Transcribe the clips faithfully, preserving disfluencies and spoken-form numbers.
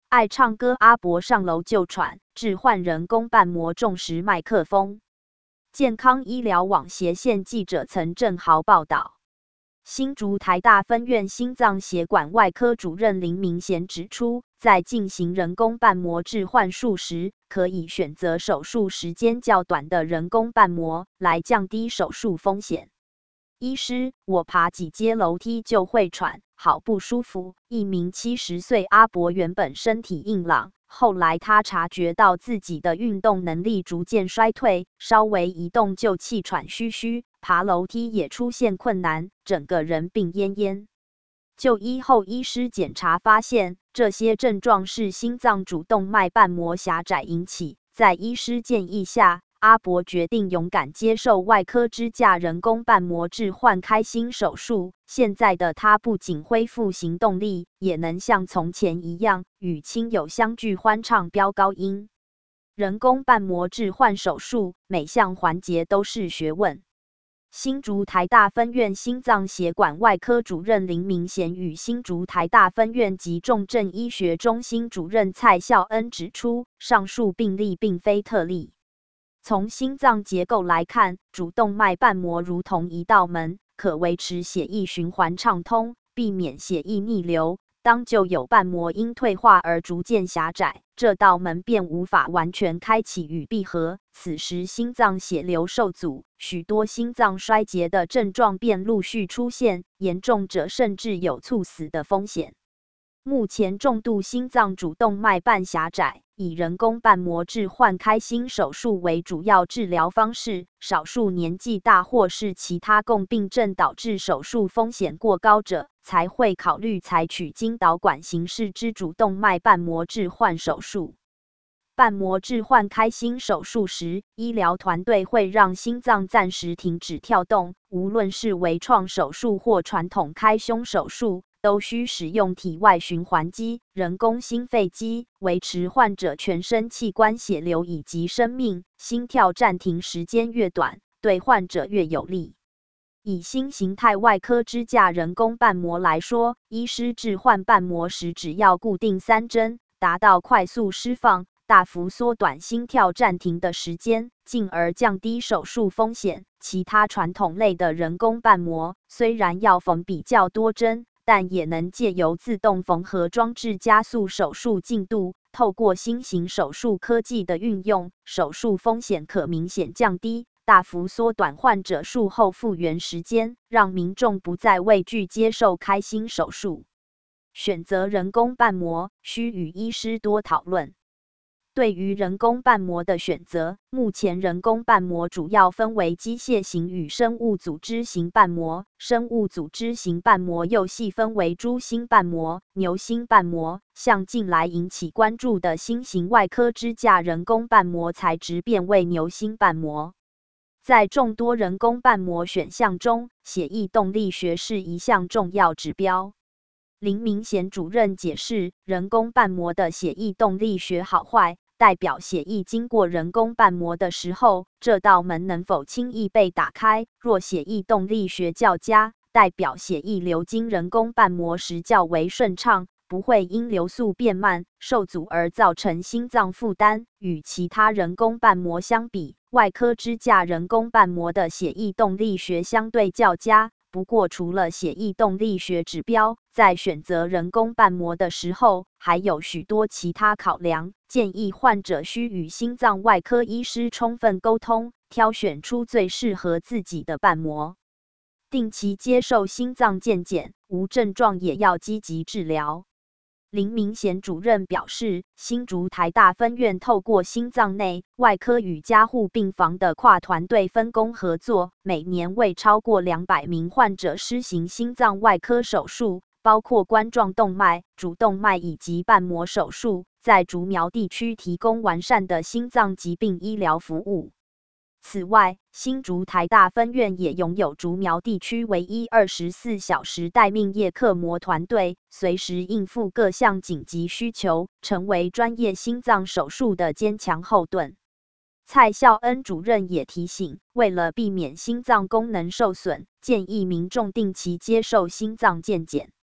爱唱歌阿伯上楼就喘，置换人工瓣膜重拾麦克风。健康医疗网斜线记者曾正豪报道。新竹台大分院心脏血管外科主任林明贤指出，在进行人工瓣膜置换术时，可以选择手术时间较短的人工瓣膜，来降低手术风险。医师，我爬几阶楼梯就会喘，好不舒服。一名七十岁阿伯原本身体硬朗，后来他察觉到自己的运动能力逐渐衰退，稍微移动就气喘吁吁，爬楼梯也出现困难，整个人病恹恹。就医后，医师检查发现，这些症状是心脏主动脉瓣膜狭窄引起。在医师建议下，阿伯决定勇敢接受外科支架人工瓣膜置换开心手术。现在的他不仅恢复行动力，也能像从前一样与亲友相聚欢唱飙高音。人工瓣膜置换手术每项环节都是学问。新竹台大分院心脏血管外科主任林明贤与新竹台大分院急重症医学中心主任蔡孝恩指出，上述病例并非特例。从心脏结构来看，主动脉瓣膜如同一道门，可维持血液循环畅通，避免血液逆流。当旧有瓣膜因退化而逐渐狭窄，这道门便无法完全开启与闭合，此时心脏血流受阻，许多心脏衰竭的症状便陆续出现，严重者甚至有猝死的风险。目前重度心脏主动脉瓣狭窄，以人工瓣膜置换开心手术为主要治疗方式，少数年纪大或是其他共病症导致手术风险过高者，才会考虑采取经导管形式之主动脉瓣膜置换手术。瓣膜置换开心手术时，医疗团队会让心脏暂时停止跳动，无论是微创手术或传统开胸手术，都需使用体外循环机、人工心肺机，维持患者全身器官血流以及生命。心跳暂停时间越短，对患者越有利。以新形态外科支架人工瓣膜来说，医师置换瓣膜时只要固定三针，达到快速释放，大幅缩短心跳暂停的时间，进而降低手术风险。其他传统类的人工瓣膜虽然要缝比较多针，但也能借由自动缝合装置加速手术进度。透过新型手术科技的运用，手术风险可明显降低，大幅缩短患者术后复原时间，让民众不再畏惧接受开心手术。选择人工瓣膜需与医师多讨论。对于人工瓣膜的选择，目前人工瓣膜主要分为机械型与生物组织型瓣膜。生物组织型瓣膜又细分为猪心瓣膜、牛心瓣膜。像近来引起关注的新型外科支架人工瓣膜材质变为牛心瓣膜。在众多人工瓣膜选项中，血液动力学是一项重要指标。林明贤主任解释，人工瓣膜的血液动力学好坏，代表血液经过人工瓣膜的时候，这道门能否轻易被打开。若血液动力学较佳，代表血液流经人工瓣膜时较为顺畅，不会因流速变慢、受阻而造成心脏负担。与其他人工瓣膜相比，外科支架人工瓣膜的血液动力学相对较佳。不过，除了血液动力学指标，在选择人工瓣膜的时候，还有许多其他考量。建议患者需与心脏外科医师充分沟通，挑选出最适合自己的瓣膜。定期接受心脏健检，无症状也要积极治疗。林明贤主任表示，新竹台大分院透过心脏内外科与加护病房的跨团队分工合作，每年为超过两百名患者施行心脏外科手术，包括冠状动脉、主动脉以及瓣膜手术，在竹苗地区提供完善的心脏疾病医疗服务。此外，新竹台大分院也拥有竹苗地区唯一二十四小时待命叶克膜团队，随时应付各项紧急需求，成为专业心脏手术的坚强后盾。蔡孝恩主任也提醒，为了避免心脏功能受损，建议民众定期接受心脏健检。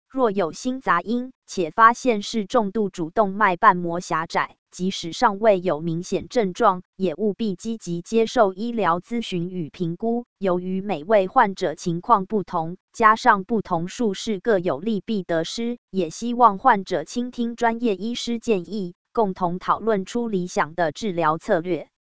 若有新杂音，且发现是重度主动脉瓣膜狭窄，即使尚未有明显症状，也务必积极接受医疗咨询与评估。由于每位患者情况不同，加上不同术式各有利弊得失，也希望患者倾听专业医师建议，共同讨论出理想的治疗策略。